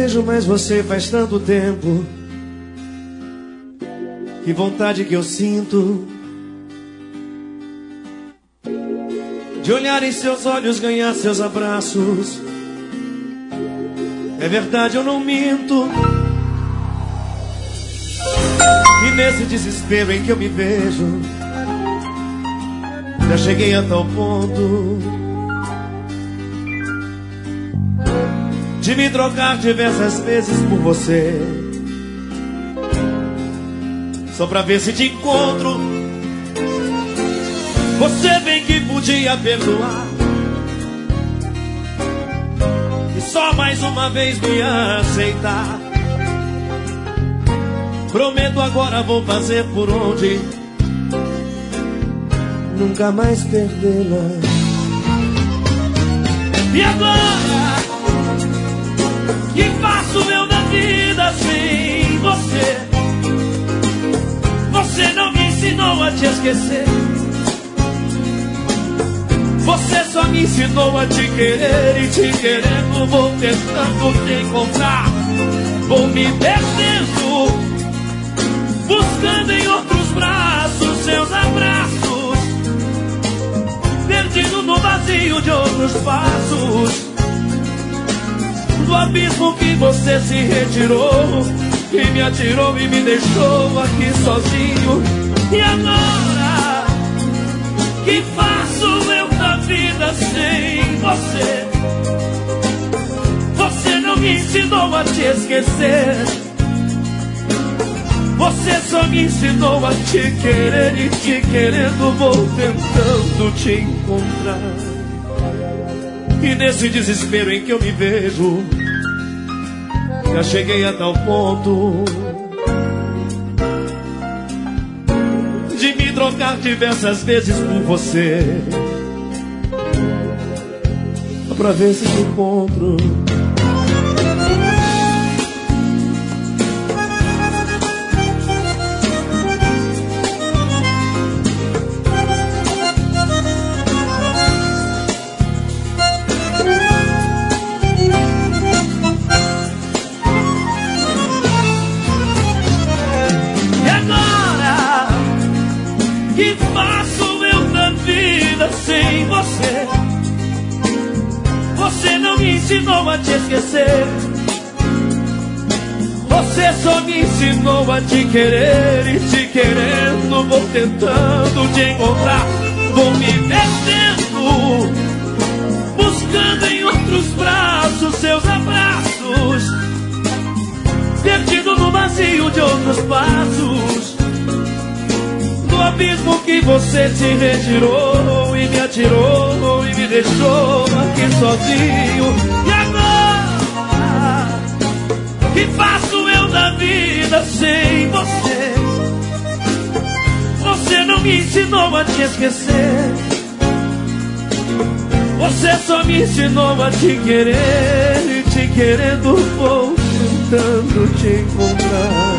vejo mais você faz tanto tempo. Que vontade que eu sinto de olhar em seus olhos, ganhar seus abraços. É verdade, eu não minto. E nesse desespero em que eu me vejo, já cheguei a tal ponto de me trocar diversas vezes por você, só pra ver se te encontro. Você bem que podia perdoar e só mais uma vez me aceitar. Prometo agora vou fazer por onde nunca mais perdê-la. E agora, que faço eu da vida sem você? Você não me ensinou a te esquecer. Você só me ensinou a te querer, e te querendo vou tentando te encontrar. Vou me perdendo, buscando em outros braços seus abraços, perdido no vazio de outros passos, do abismo que você se retirou e me atirou e me deixou aqui sozinho. E agora, que faço eu da vida sem você? Você não me ensinou a te esquecer. Você só me ensinou a te querer, e te querendo vou tentando te encontrar. E nesse desespero em que eu me vejo, já cheguei a tal ponto de me trocar diversas vezes por você, só pra ver se te encontro. Que faço eu da vida sem você? Você não me ensinou a te esquecer. Você só me ensinou a te querer, e te querendo vou tentando te encontrar. Vou me perdendo, buscando em outros braços seus abraços, perdido no vazio de outros passos, do abismo que você se retirou e me atirou e me deixou aqui sozinho. E agora, que faço eu da vida sem você? Você não me ensinou a te esquecer. Você só me ensinou a te querer, e te querendo vou tentando te encontrar.